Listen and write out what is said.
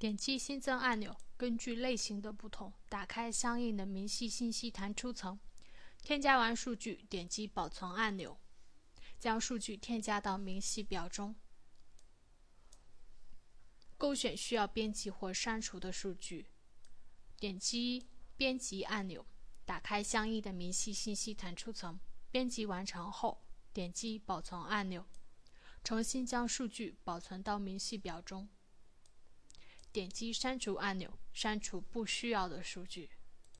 点击新增按钮，根据类型的不同，打开相应的明细信息弹出层。添加完数据，点击保存按钮，将数据添加到明细表中。勾选需要编辑或删除的数据，点击编辑按钮，打开相应的明细信息弹出层。编辑完成后，点击保存按钮，重新将数据保存到明细表中。点击删除按钮，删除不需要的数据。